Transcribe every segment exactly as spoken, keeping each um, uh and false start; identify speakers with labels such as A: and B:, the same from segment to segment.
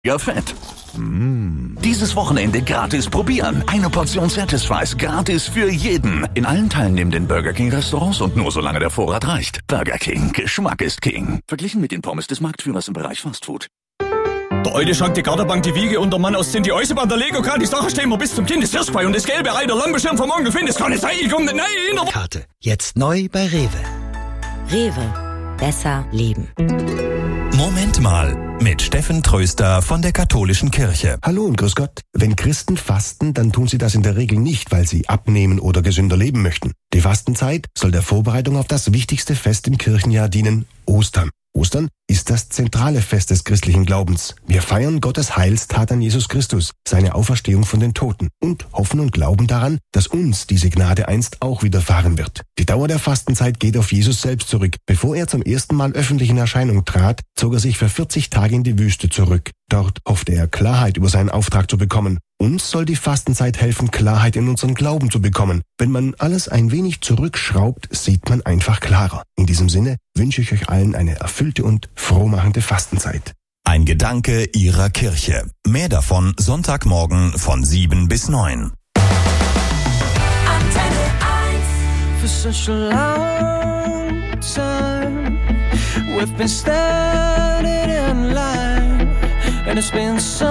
A: Ja, fett. Mmh. Dieses Wochenende gratis probieren. Eine Portion Satisfy's gratis für jeden. In allen teilnehmenden Burger King Restaurants und nur solange der Vorrat reicht. Burger King. Geschmack ist King. Verglichen mit den Pommes des Marktführers im Bereich Fastfood.
B: Der alte Schrank, die Gartenbank, die Wiege und der Mann aus Zinn, die Eisenbahn, der Lego-Kran, die Sache stehen wir bis zum Kind, das Hirschfrei und das gelbe Ei, der Lampenschirm vom Onkel Finn, das kann nicht sein, ich komm nicht, nein, in der
C: Karte. Jetzt neu bei Rewe.
D: Rewe. Besser leben.
E: Moment mal, mit Steffen Tröster von der Katholischen Kirche.
F: Hallo und grüß Gott. Wenn Christen fasten, dann tun sie das in der Regel nicht, weil sie abnehmen oder gesünder leben möchten. Die Fastenzeit soll der Vorbereitung auf das wichtigste Fest im Kirchenjahr dienen, Ostern. Ostern ist das zentrale Fest des christlichen Glaubens. Wir feiern Gottes Heilstat an Jesus Christus, seine Auferstehung von den Toten und hoffen und glauben daran, dass uns diese Gnade einst auch widerfahren wird. Die Dauer der Fastenzeit geht auf Jesus selbst zurück. Bevor er zum ersten Mal öffentlich in Erscheinung trat, zog er sich für vierzig Tage in die Wüste zurück. Dort hoffte er, Klarheit über seinen Auftrag zu bekommen. Uns soll die Fastenzeit helfen, Klarheit in unserem Glauben zu bekommen. Wenn man alles ein wenig zurückschraubt, sieht man einfach klarer. In diesem Sinne wünsche ich euch allen eine erfüllte und frohmachende Fastenzeit.
E: Ein Gedanke Ihrer Kirche. Mehr davon Sonntagmorgen von sieben bis neun.
G: Antenne eins. For such a long time we've been standing in line, and it's been so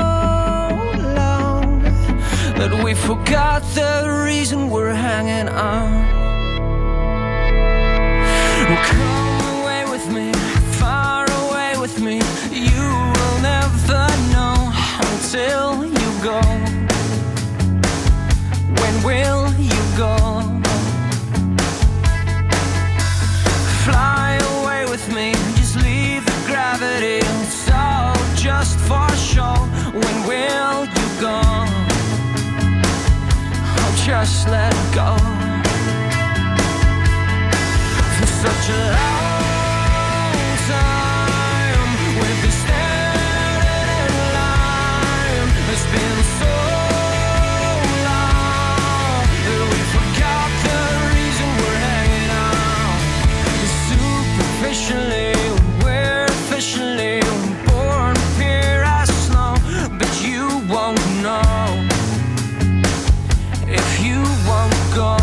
G: long that we forgot the reason we're hanging on. Come away with me, far away with me. You will never know until you go. When will you go? Fly away with me, just leave the gravity. It's all just for show. When will you go? Oh, just let it go. For such a long time we've been standing in line. It's been so long that we forgot the reason we're hanging on. Superficially, we're officially born pure as snow, but you won't know if you won't go.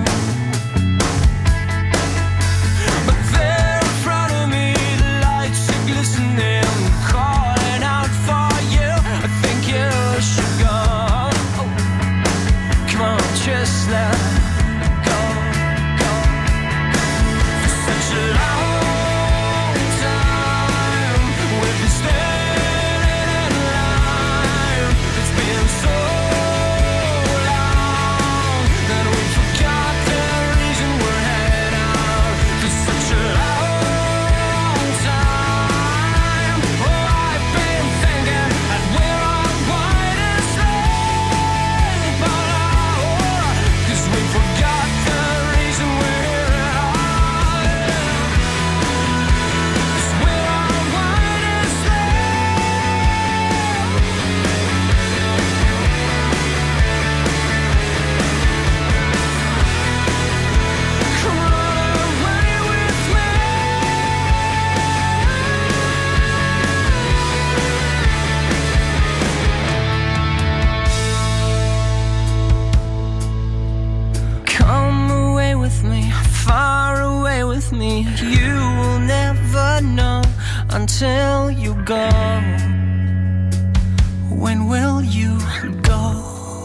G: But there in front of me, the lights are glistening, calling out for you. I think you should go. Oh, come on, just let go, go. For such a long time we've been standing in line. It's been so long that we forgot the reason we're hanging out. For such a long time, oh, I've been thinking that we're all white and slave, but oh, 'cause we forgot the reason we're here at all. 'Cause we're all white and slave. Come run away with me. Come away with me, far away with me. You will never know until you go. When will you go?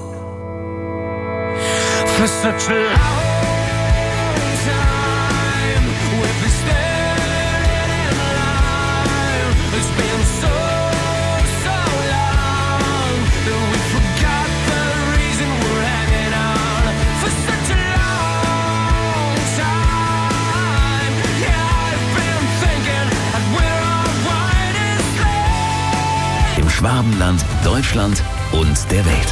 G: For such a long time we've been standing in line. It's been so, so long that we forgot the reason we're hanging on. For such a long time, yeah, I've been thinking that we're all white and slave.
A: Im Schwabenland, Deutschland und der Welt.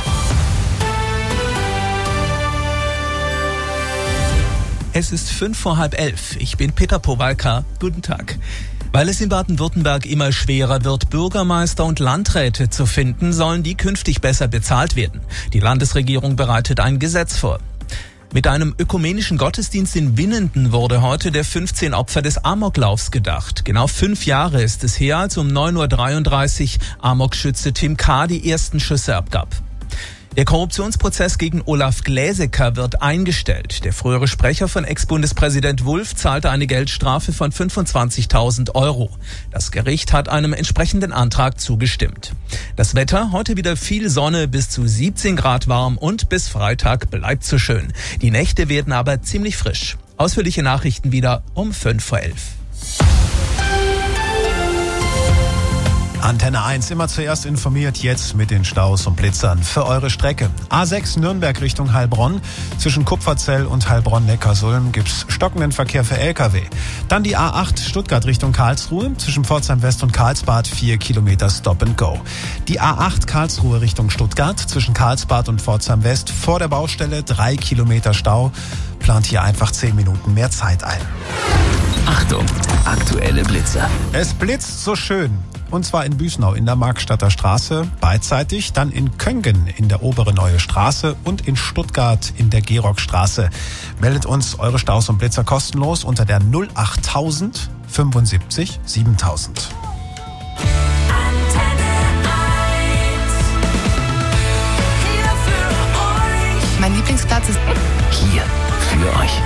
H: Es ist fünf vor halb elf. Ich bin Peter Powalka. Guten Tag. Weil es in Baden-Württemberg immer schwerer wird, Bürgermeister und Landräte zu finden, sollen die künftig besser bezahlt werden. Die Landesregierung bereitet ein Gesetz vor. Mit einem ökumenischen Gottesdienst in Winnenden wurde heute der fünfzehn Opfer des Amoklaufs gedacht. Genau fünf Jahre ist es her, als um neun Uhr dreiunddreißig Amokschütze Tim K. die ersten Schüsse abgab. Der Korruptionsprozess gegen Olaf Gläsecker wird eingestellt. Der frühere Sprecher von Ex-Bundespräsident Wulff zahlte eine Geldstrafe von fünfundzwanzigtausend Euro. Das Gericht hat einem entsprechenden Antrag zugestimmt. Das Wetter, heute wieder viel Sonne, bis zu siebzehn Grad warm und bis Freitag bleibt so schön. Die Nächte werden aber ziemlich frisch. Ausführliche Nachrichten wieder um fünf vor elf.
I: Antenne eins, immer zuerst informiert, jetzt mit den Staus und Blitzern für eure Strecke. A sechs Nürnberg Richtung Heilbronn. Zwischen Kupferzell und Heilbronn-Neckarsulm gibt's stockenden Verkehr für L K W. Dann die A acht Stuttgart Richtung Karlsruhe. Zwischen Pforzheim West und Karlsbad vier Kilometer Stop and Go. Die A acht Karlsruhe Richtung Stuttgart. Zwischen Karlsbad und Pforzheim West vor der Baustelle drei Kilometer Stau. Plant hier einfach zehn Minuten mehr Zeit ein.
A: Achtung, aktuelle Blitzer.
I: Es blitzt so schön. Und zwar in Büsnau in der Markstadter Straße beidseitig, dann in Köngen in der Obere Neue Straße und in Stuttgart in der Gerockstraße. Meldet uns eure Staus und Blitzer kostenlos unter der null achttausend fünfundsiebzig siebentausend.
J: Mein Lieblingsplatz ist
A: Hier für euch.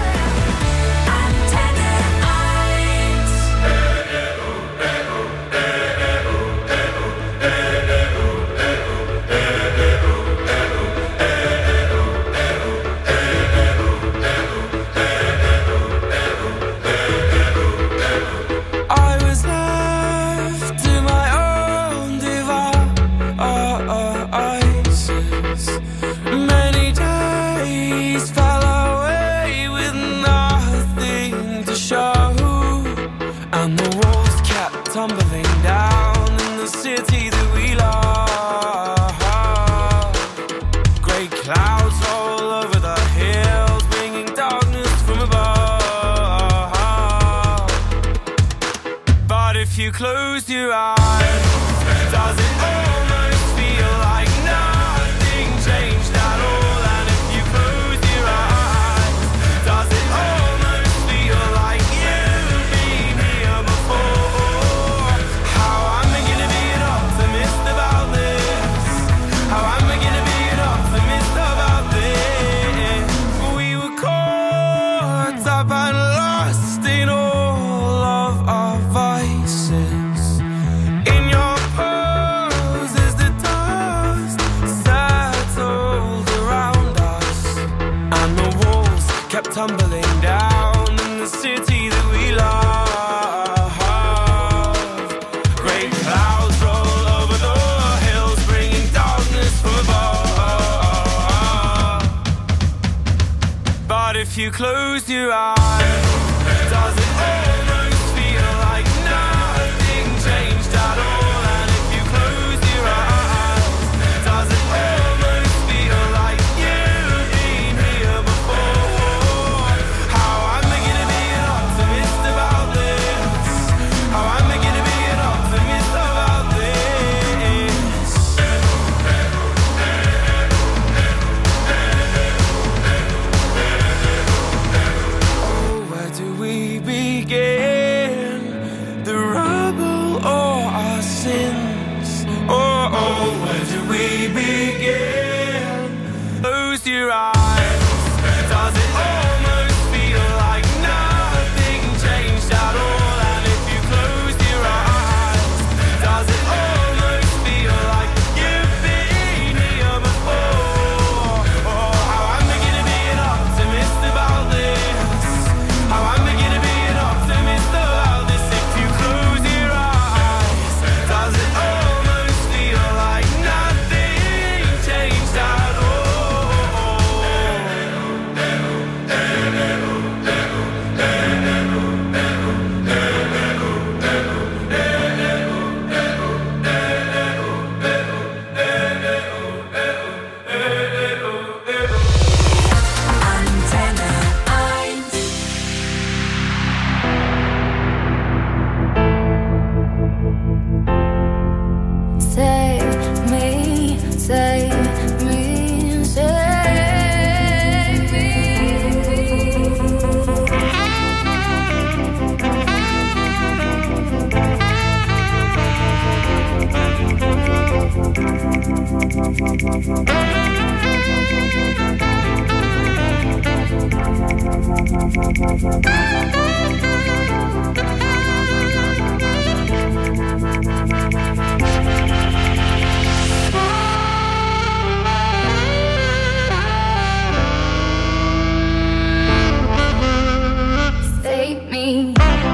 G: Tumbling down in the city that we love. Great clouds all over the hills, bringing darkness from above. But if you close your eyes, does it almost feel like nothing changed at all? And if you close your eyes, does it almost feel like you've been here before? Tumbling down in the city that we love. Great clouds roll over the hills, bringing darkness from above. But if you close your eyes, does it almost feel like nothing changed at all? And if you close your eyes, does it almost feel like you've been here before? Close your eyes. Does it almost feel like nothing changed at all? And if you close your eyes, does it almost feel like you've been here before? Oh, how I'm beginning to be an optimist about this. How I'm beginning to be an optimist about this. If you close your eyes, does it almost feel like nothing changed at all? Save me.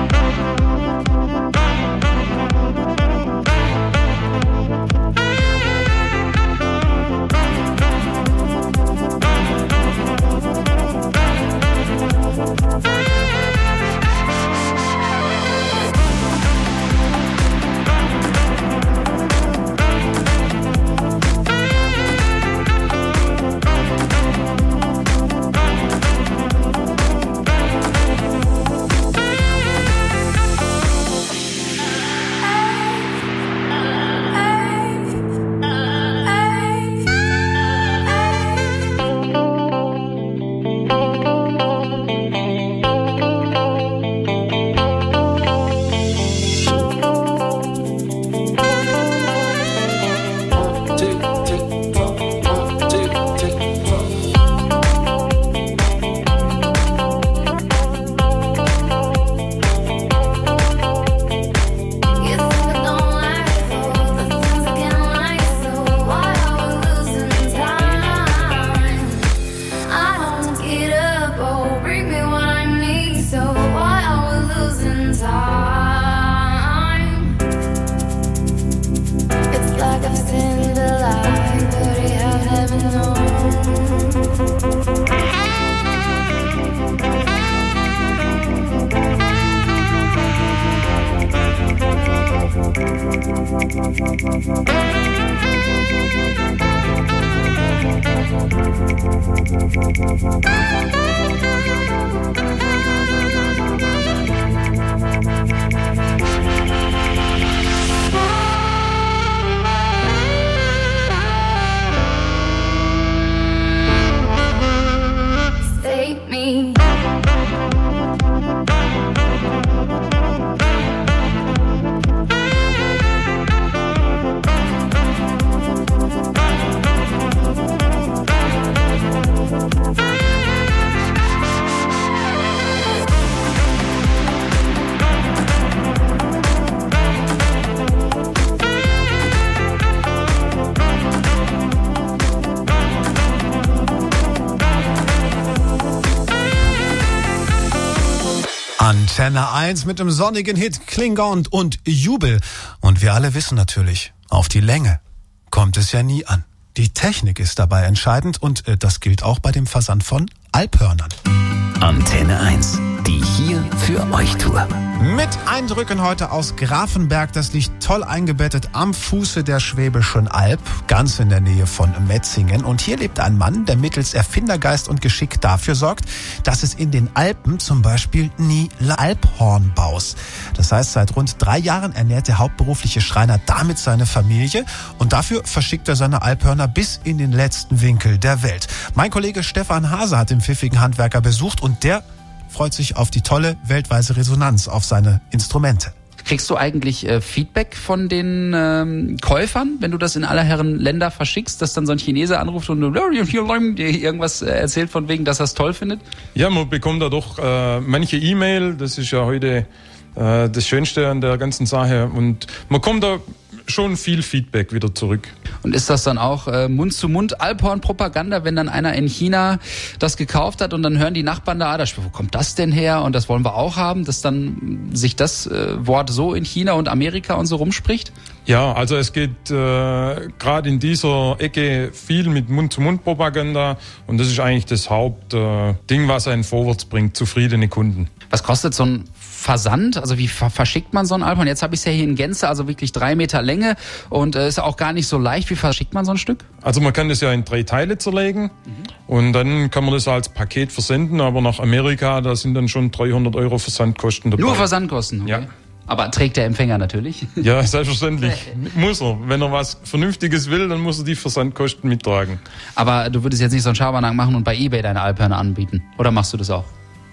G: Save me.
I: Antenne eins mit dem sonnigen Hit Klingond und Jubel. Und wir alle wissen natürlich, auf die Länge kommt es ja nie an. Die Technik ist dabei entscheidend und äh, das gilt auch bei dem Versand von Alphörnern.
A: Antenne eins, die hier für euch Tour.
I: Mit Eindrücken heute aus Grafenberg. Das liegt toll eingebettet am Fuße der Schwäbischen Alb, ganz in der Nähe von Metzingen. Und hier lebt ein Mann, der mittels Erfindergeist und Geschick dafür sorgt, dass es in den Alpen zum Beispiel nie Alphornbaus. Das heißt, seit rund drei Jahren ernährt der hauptberufliche Schreiner damit seine Familie. Und dafür verschickt er seine Alphörner bis in den letzten Winkel der Welt. Mein Kollege Stefan Hase hat den pfiffigen Handwerker besucht und der freut sich auf die tolle weltweite Resonanz auf seine Instrumente.
K: Kriegst du eigentlich äh, Feedback von den ähm, Käufern, wenn du das in aller Herren Länder verschickst, dass dann so ein Chinese anruft und dir irgendwas äh, erzählt von wegen, dass er es toll findet?
L: Ja, man bekommt da doch äh, manche E-Mail, das ist ja heute äh, das Schönste an der ganzen Sache und man kommt da schon viel Feedback wieder zurück.
K: Und ist das dann auch äh, Mund-zu-Mund-Alphorn-Propaganda, wenn dann einer in China das gekauft hat und dann hören die Nachbarn da, ah, das, wo kommt das denn her und das wollen wir auch haben, dass dann sich das äh, Wort so in China und Amerika und so rumspricht?
L: Ja, also es geht äh, gerade in dieser Ecke viel mit Mund-zu-Mund-Propaganda und das ist eigentlich das Hauptding, äh, was einen vorwärts bringt, zufriedene Kunden.
K: Was kostet so ein Versand? Also wie ver- verschickt man so ein Alphorn? Jetzt habe ich es ja hier in Gänze, also wirklich drei Meter Länge und äh, ist auch gar nicht so leicht. Wie verschickt man so ein Stück?
L: Also man kann das ja in drei Teile zerlegen mhm. und dann kann man das als Paket versenden, aber nach Amerika, da sind dann schon dreihundert Euro Versandkosten dabei.
K: Nur Versandkosten? Okay. Ja. Aber trägt der Empfänger natürlich?
L: Ja, selbstverständlich. Muss er. Wenn er was Vernünftiges will, dann muss er die Versandkosten mittragen.
K: Aber du würdest jetzt nicht so einen Schabernack machen und bei eBay deine Alphörner anbieten? Oder machst du das auch?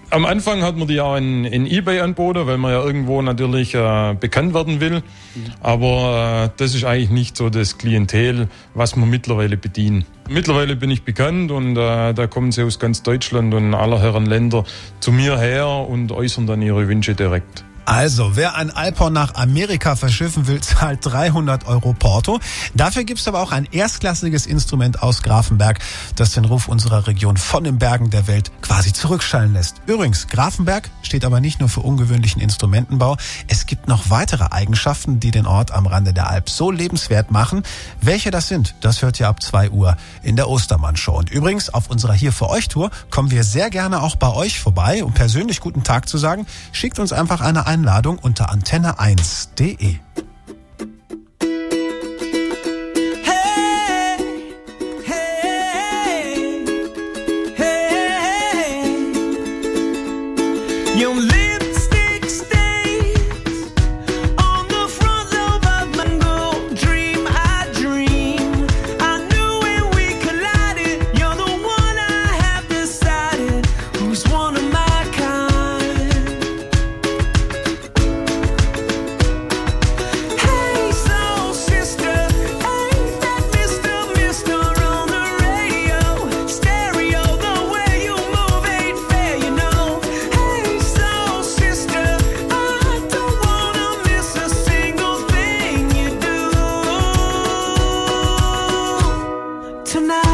L: Am Anfang hat man die auch in, in eBay angeboten, weil man ja irgendwo natürlich äh, bekannt werden will. Mhm. Aber äh, das ist eigentlich nicht so das Klientel, was wir mittlerweile bedienen. Mittlerweile bin ich bekannt und äh, da kommen sie aus ganz Deutschland und aller Herren Länder zu mir her und äußern dann ihre Wünsche direkt.
I: Also, wer ein Alphorn nach Amerika verschiffen will, zahlt dreihundert Euro Porto. Dafür gibt's aber auch ein erstklassiges Instrument aus Grafenberg, das den Ruf unserer Region von den Bergen der Welt quasi zurückschallen lässt. Übrigens, Grafenberg steht aber nicht nur für ungewöhnlichen Instrumentenbau. Es gibt noch weitere Eigenschaften, die den Ort am Rande der Alp so lebenswert machen. Welche das sind, das hört ihr ab zwei Uhr in der Ostermann-Show. Und übrigens, auf unserer Hier für euch Tour kommen wir sehr gerne auch bei euch vorbei, um persönlich guten Tag zu sagen. Schickt uns einfach eine Einladung unter antenne eins punkt de.
G: Tonight